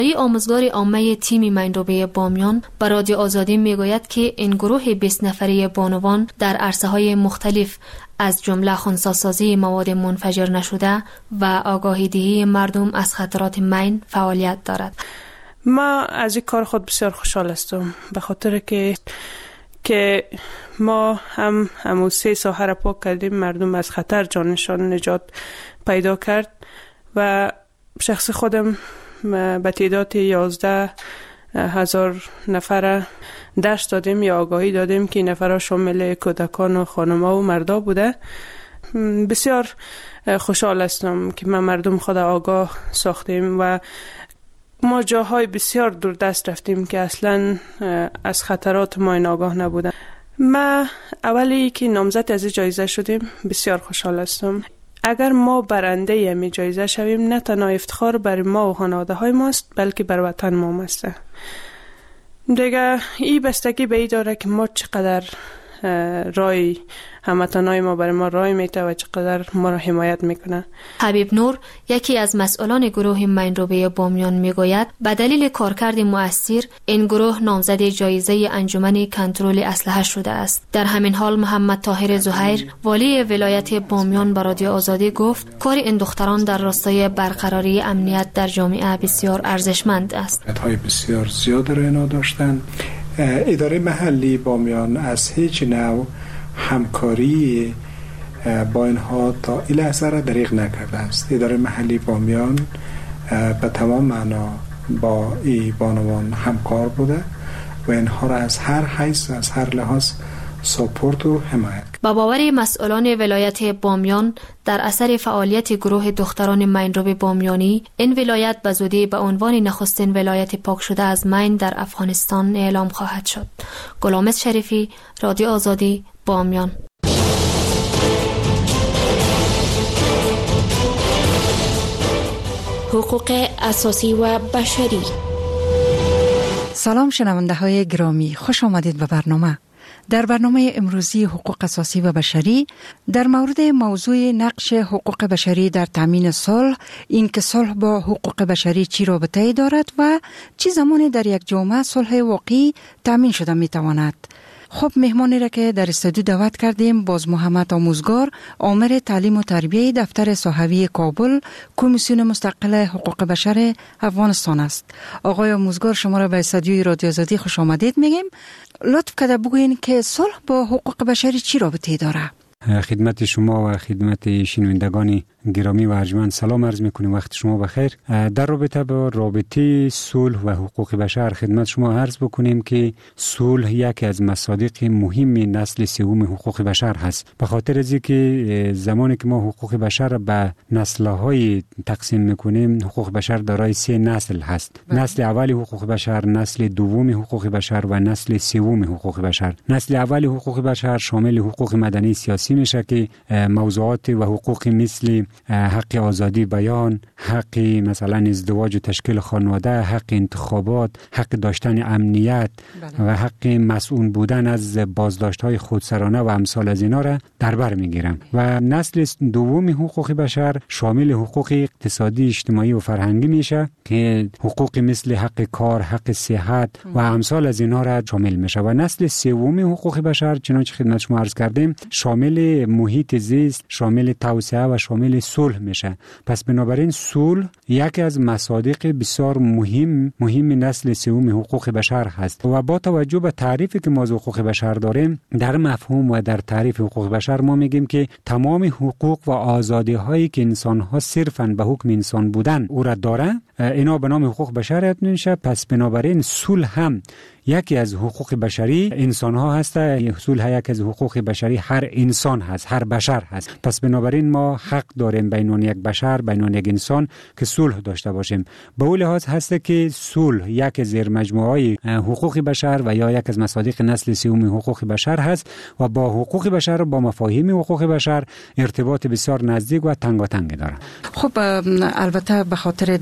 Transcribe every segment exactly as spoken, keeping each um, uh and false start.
آموزگار عامه تیم مندوبه بامیان به رادیو آزادی میگوید که این گروه بیست نفری بانوان در عرصه‌های مختلف از جمله خنثی‌سازی مواد منفجر نشده و آگاهی دهی مردم از خطرات مین فعالیت دارد. ما از این کار خود بسیار خوشحال هستم، به خاطر که که ما هم همون سه ساحه را پاک کردیم، مردم از خطر جانشان نجات پیدا کرد و شخص خودم به تعداد یازده هزار نفر درس دادیم یا آگاهی دادیم که نفرها شامل کودکان و خانم‌ها و مردا بوده. بسیار خوشحال هستم که ما مردم خود آگاه ساختیم و ما جاهای بسیار دور دست رفتیم که اصلا از خطرات ما این آگاه نبودن. ما اولی که نامزد از جایزه شدیم بسیار خوشحال هستم. اگر ما برنده یمی جایزه شویم، نه تنها افتخار بر ما و خانواده های ماست، بلکه بر وطن ما است. دیگه این بستگی به این داره که ما چقدر رای هموطنای ما برای ما رای میته و چقدر ما را حمایت میکنه. حبیب نور یکی از مسئولان گروه مندوبه بامیان میگوید به دلیل کارکرد مؤثر این گروه نامزد جایزه انجمن کنترل اسلحه شده است. در همین حال محمد طاهر زهیر والی ولایت بامیان به رادیو آزادی گفت کار این دختران در راستای برقراری امنیت در جامعه بسیار ارزشمند است. های بسیار زیاد را اینا داشتن. اداره محلی بامیان از هیچ نوع همکاری با اینها تا این لحظه را دریغ نکرده است. اداره محلی بامیان به تمام معنا با ای بانوان همکار بوده و اینها را از هر حیث از هر لحاظ سپورت و حمایت. با باور مسئولان ولایت بامیان در اثر فعالیت گروه دختران مینروب بامیانی این ولایت به زودی به عنوان نخستین ولایت پاک شده از مین در افغانستان اعلام خواهد شد. گلامز شریفی، رادیو آزادی، بامیان. حقوق اساسی و بشری. سلام شنونده های گرامی، خوش آمدید به برنامه. در برنامه امروزی حقوق اساسی و بشری در مورد موضوع نقش حقوق بشری در تامین صلح، اینکه صلح با حقوق بشری چی رابطه‌ای دارد و چه زمانی در یک جامعه صلح واقعی تامین شده میتواند. خب مهمانی را که در استودیو دعوت کردیم باز محمد آموزگار، آمر تعلیم و تربیه دفتر صحوی کابل، کمیسیون مستقل حقوق بشر افغانستان است. آقای آموزگار شما را به استودیوی رادیو آزادی خوش آمدید میگیم. لطف کرده بگوین که صلح با حقوق بشری چی رابطه‌ای داره؟ خدمت شما و خدمت شنوندگان گرامی و ارجمند سلام عرض میکنیم، وقت شما بخیر. در رابطه با رابطه صلح و حقوق بشر خدمت شما عرض بکنیم که صلح یکی از مصادیق مهم نسل سوم حقوق بشر هست، به خاطر از اینکه زمانی که ما حقوق بشر به نسل‌های تقسیم میکنیم، حقوق بشر دارای سه نسل هست. نسل اول حقوق بشر، نسل دوم حقوق بشر و نسل سوم حقوق بشر. نسل اول حقوق بشر شامل حقوق مدنی سیاسی میشه که موضوعات و حقوق مثل حق آزادی بیان، حق مثلا ازدواج و تشکیل خانواده، حق انتخابات، حق داشتن امنیت بله. و حق مسئول بودن از بازداشت‌های خودسرانه و امثال از اینا را در بر میگیرم. و نسل دوم حقوق بشر شامل حقوق اقتصادی، اجتماعی و فرهنگی میشه که حقوق مثل حق کار، حق صحت و امثال از اینا را شامل میشه. و نسل سوم حقوق بشر چنانچه خدمت شما عرض کردیم شامل محیط زیست، شامل توسعه و شامل صلح میشه. پس بنابراین صلح یکی از مصادیق بسیار مهم مهم نسل سوم حقوق بشر هست. و با توجه به تعریفی که ما از حقوق بشر داریم، در مفهوم و در تعریف حقوق بشر ما میگیم که تمام حقوق و آزادی هایی که انسان ها صرفاً به حکم انسان بودن او را دارن، اینا به نام حقوق بشر میشه. پس بنابراین صلح هم یکی از حقوق بشری انسان ها هست. صلح یکی از حقوق بشری هر انسان هست، هر بشر هست. پس بنابراین ما حق داریم بین یک بشر، بین یک انسان که صلح داشته باشیم. به اون لحاظ هست که صلح یک زیر مجموعه حقوق بشر و یا یک از مصادیق نسل سوم حقوق بشر هست و با حقوق بشر، با مفاهیم حقوق بشر ارتباط بسیار نزدیک و تنگاتنگ داره. خب البته به خاطر درک از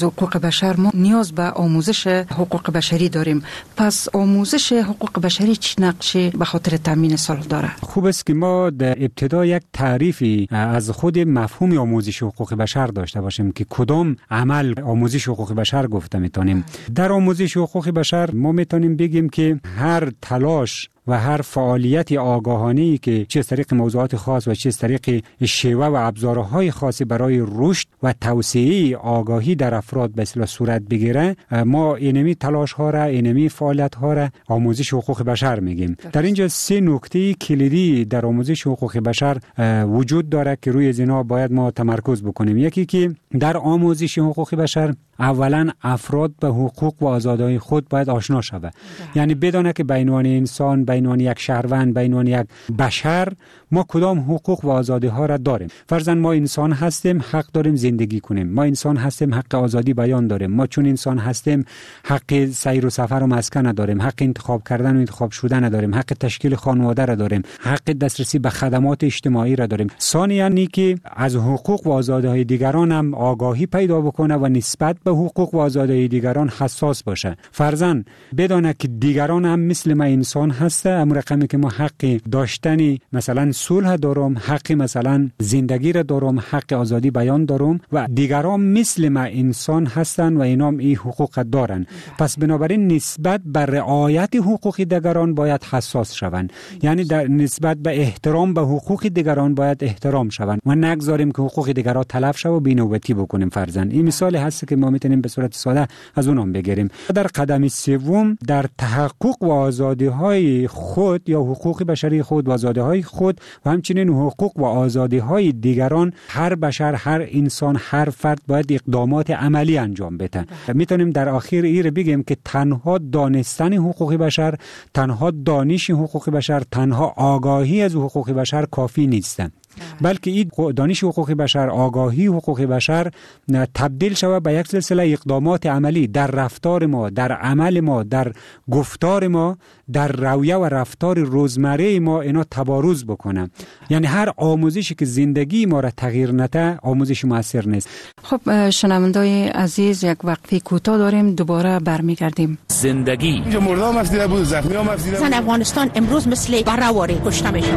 از حقوق بشر ما نیاز به آموزش حقوق بشری داریم. پس آموزش حقوق بشری چی نقشی به خاطر تامین صلح داره؟ خوب است که ما در ابتدا یک تعریفی از خود مفهوم آموزش حقوق بشر داشته باشیم که کدام عمل آموزش حقوق بشر گفته میتونیم. در آموزش حقوق بشر ما میتونیم بگیم که هر تلاش و هر فعالیت آگاهانه‌ای که چه از طریق موضوعات خاص و چه از طریق شیوه و ابزارهای خاصی برای رشد و توسعه آگاهی در افراد به اصطلاح صورت بگیره، ما اینمی تلاش ها را، اینمی فعالیت ها را آموزش حقوق بشر میگیم. در اینجا سه نکته کلیدی در آموزش حقوق بشر وجود داره که روی اینا باید ما تمرکز بکنیم. یکی که در آموزش حقوق بشر اولا افراد به حقوق و آزادی‌های خود باید آشنا شود. یعنی بدونه که بین عنوان انسان، بین عنوان یک شهروند، بین عنوان یک بشر ما کدام حقوق و آزادی‌ها را داریم. فرضاً ما انسان هستیم، حق داریم زندگی کنیم. ما انسان هستیم، حق آزادی بیان داریم. ما چون انسان هستیم، حق سیر و سفر و مسکن داریم. حق انتخاب کردن و انتخاب شدن داریم. حق تشکیل خانواده را داریم. حق دسترسی به خدمات اجتماعی را داریم. ثانیاً اینکه از حقوق و آزادی‌های دیگران هم آگاهی پیدا بکنه و نسبت به حقوق و آزادی دیگران حساس باشه. فرضاً بدانه که دیگران هم مثل ما انسان هسته، اما رقمی که ما حق داشتنی مثلا صلح دارم، حق مثلا زندگی را دارم، حق آزادی بیان دارم و دیگران مثل ما انسان هستن و اینام این حقوق دارن. پس بنابراین نسبت به رعایت حقوق دیگران باید حساس شوند. یعنی در نسبت به احترام به حقوق دیگران باید احترام شوند و نگذاریم که حقوق دیگران تلف شه و بی‌نوبتی بکنیم. فرضاً این مثال هست که ما میتونیم به صورت ساده از اونم بگیریم. در قدم سوم در تحقق و آزادی‌های خود یا حقوق بشری خود و آزادی‌های خود و همچنین حقوق و آزادی‌های دیگران هر بشر، هر انسان، هر فرد باید اقدامات عملی انجام بده. میتونیم در آخر این رو بگیم که تنها دانستن حقوق بشر، تنها دانش حقوق بشر، تنها آگاهی از حقوق بشر کافی نیست، بلکه این دانش حقوق بشر، آگاهی حقوق بشر تبدیل شود به یک سلسله اقدامات عملی در رفتار ما، در عمل ما، در گفتار ما، در رویه و رفتار روزمره ما اینا تبارز بکنه. یعنی هر آموزشی که زندگی ما را تغییر نده آموزش موثر نیست. خب شنوندای عزیز، یک وقفه کوتاه داریم، دوباره برمیگردیم. زندگی اینجا مردم افسیده بود، زخمی هم افسیده بود. زن افغانستان امروز مثل برهواری کشته میشه.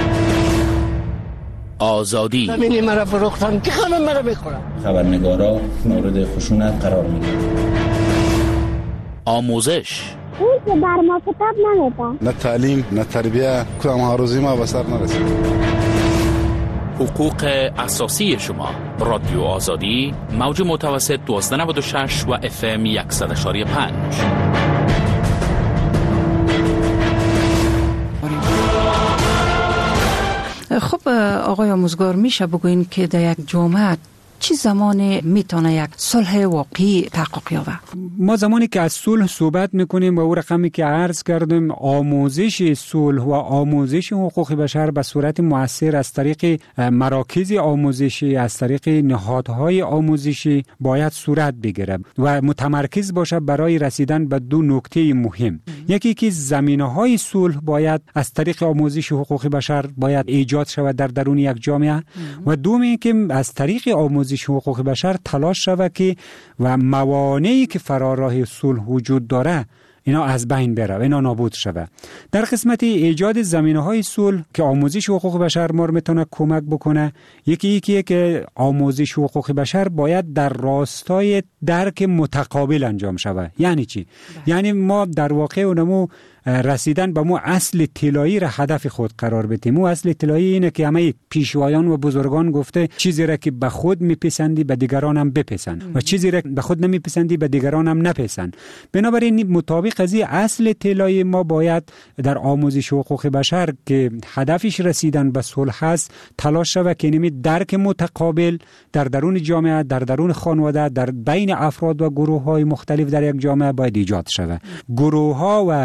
آزادی زمینی مرا فروختن که همه مرا میخورن. خبرنگارا مورد خشونت قرار میگیرن. آموزش اون که بر ما کتاب نمیده. نه تعلیم، نه تربیه، کدام ها روزی ما به سر نرسید. حقوق اساسی شما. رادیو آزادی، موج متوسط دویست و نود و شش و اف ام صد و پنج. خب آقای آموزگار، میشه بگوین که در یک جامعه چی زمانی میتونه یک صلح واقعی تحقق یابه؟ ما زمانی که از صلح صحبت میکنیم و او رقمی که عرض کردیم، آموزش صلح و آموزش حقوق بشر به صورت مؤثر از طریق مراکز آموزشی، از طریق نهادهای آموزشی باید صورت بگیره و متمرکز باشه برای رسیدن به دو نکته مهم. یکی که زمینه‌های صلح باید از طریق آموزش حقوق بشر باید ایجاد شود در درون یک جامعه و دومی که از طریق آموزش حقوق بشر تلاش شود که و موانعی که فرار راه صلح وجود داره اینا از بین بره و اینا نابود شود. در قسمت ایجاد زمینه‌های صلح که آموزش حقوق بشر ما میتونه کمک بکنه، یکی یکی که آموزش حقوق بشر باید در راستای درک متقابل انجام شود. یعنی چی؟ یعنی ما در واقع اونمو رسیدن به مو اصل طلایی را هدف خود قرار بدیم. مو اصل طلایی اینه که همه پیشوایان و بزرگان گفته چیزی را که به خود میپسندی به دیگران هم بپسند و چیزی را به خود نمیپسندی به دیگران هم نپسند. بنابراین مطابق از این اصل طلایی ما باید در آموزش حقوق بشر که هدفش رسیدن به صلح است تلاش شود که نمی درک متقابل در درون جامعه، در درون خانواده، در بین افراد و گروه های مختلف در یک جامعه باید ایجاد شود. گروه ها و ملت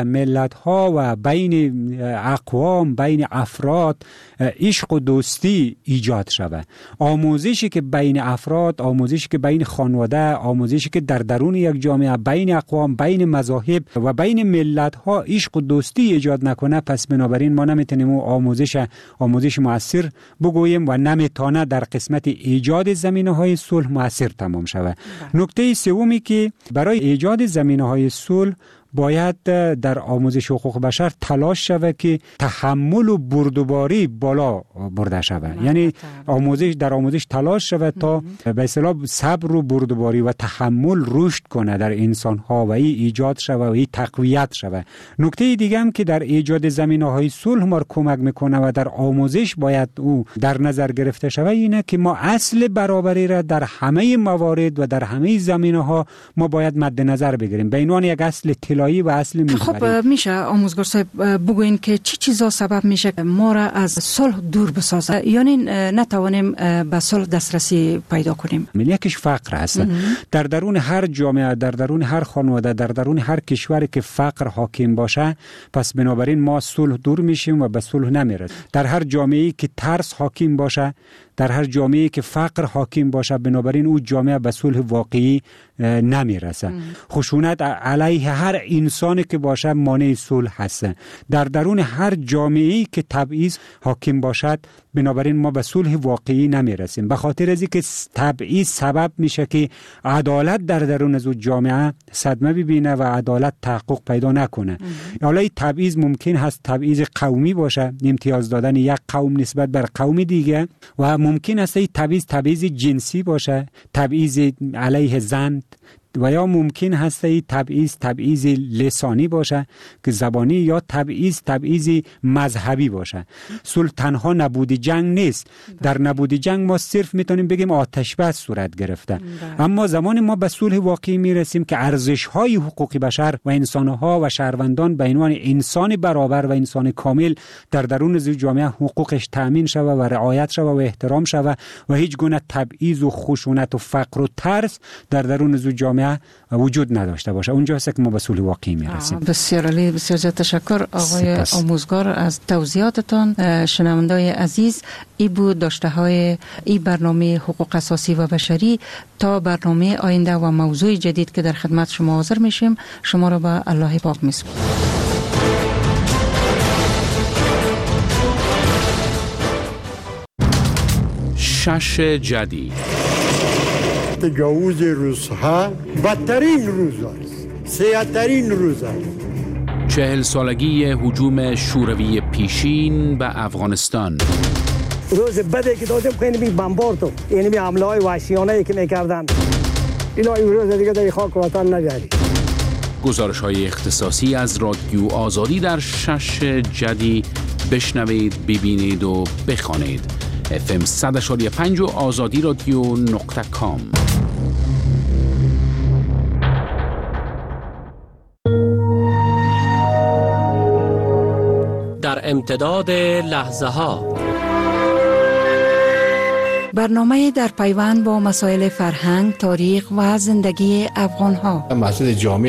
ملت‌ها و بین اقوام، بین افراد عشق و دوستی ایجاد شود. آموزشی که بین افراد، آموزشی که بین خانواده، آموزشی که در درون یک جامعه بین اقوام، بین مذاهب و بین ملت‌ها عشق و دوستی ایجاد نکنه، پس بنابراین ما نمیتونیم اون آموزش آموزش مؤثر بگوییم و نمیتونه در قسمت ایجاد زمینه‌های صلح مؤثر تمام شود. نکته سومی که برای ایجاد زمینه‌های صلح باید در آموزش حقوق بشر تلاش شود که تحمل و بردباری بالا برده شود. یعنی آموزش در آموزش تلاش شود تا به اصطلاح صبر و بردباری و تحمل رشد کنه در انسان ها و ای ایجاد شود و ای تقویت شود. نکته دیگه هم که در ایجاد زمینه‌های صلح ما کمک میکنه و در آموزش باید او در نظر گرفته شود اینه که ما اصل برابری را در همه موارد و در همه زمینه‌ها ما باید مد نظر بگیریم به عنوان یک اصل طلایی و اصل محوری. خب میشه آموزگار صاحب بگوین که چی چیزا سبب میشه ما را از صلح دور بسازه، یعنی نتوانیم به صلح دسترسی پیدا کنیم؟ یکیش فقر هست. در درون هر جامعه، در درون هر خانواده، در درون هر کشوری که فقر حاکم باشه، پس بنابراین ما صلح دور میشیم و به صلح نمیرسیم. در هر جامعه‌ای که ترس حاکم باشه، در هر جامعه‌ای که فقر حاکم باشه، بنابراین اون جامعه به صلح واقعی نمیرسه. خشونت علیه هر انسانی که باشه مانع صلح هست. در درون هر جامعه‌ای که تبعیض حاکم باشد، بنابراین ما به صلح واقعی نمیرسیم. به خاطر از اینکه تبعیض سبب میشه که عدالت در درون از جامعه صدمه ببینه و عدالت تحقق پیدا نکنه. حالا این تبعیض ممکن هست تبعیض قومی باشه، امتیاز دادن یک قوم نسبت بر قوم دیگه، و ممکن است این تبعیض تبعیض جنسی باشه، تبعیض علیه زن، و یا ممکن هست این تبعیض تبعیض لسانی باشه که زبانی، یا تبعیض تبعیض مذهبی باشه. صلح تنها نبود جنگ نیست. در نبود جنگ ما صرف میتونیم بگیم آتش بس صورت گرفته. اما زمان ما به صلح واقعی میرسیم که ارزش‌های حقوق بشر و انسان‌ها و شهروندان به عنوان انسان برابر و انسان کامل در درون جامعه حقوقش تأمین شود و رعایت شود و احترام شود و هیچ گونه تبعیض و خشونت و فقر و ترس در درون جامعه وجود نداشته باشه. اونجاست که ما به صلح واقعی میرسیم. بسیار عالی، بسیار زیاد تشکر آقای آموزگار از توضیحاتتان. شنوندگان عزیز، ای بود داشته های ای برنامه حقوق اساسی و بشری. تا برنامه آینده و موضوع جدید که در خدمت شما حاضر میشیم، شما را به الله پاک میسپارم. شش جدید. تجاوز روزها بدترین روز است، سیاه‌ترین روز است. چهل سالگی هجوم شوروی پیشین به افغانستان. روز بدی که دادیم خیلی بی بمبارد، یعنی بی حمله های وحشیانه که میکردن، اینا این روز دیگه در خاک وطن نگردید. گزارش های اختصاصی از رادیو آزادی در شش جدید بشنوید، ببینید و بخوانید. اف ام صد و پنج و آزادی رادیو نقطه کام. در امتداد لحظه ها، برنامه در پیوند با مسائل فرهنگ، تاریخ و زندگی افغان ها. مسئله جامع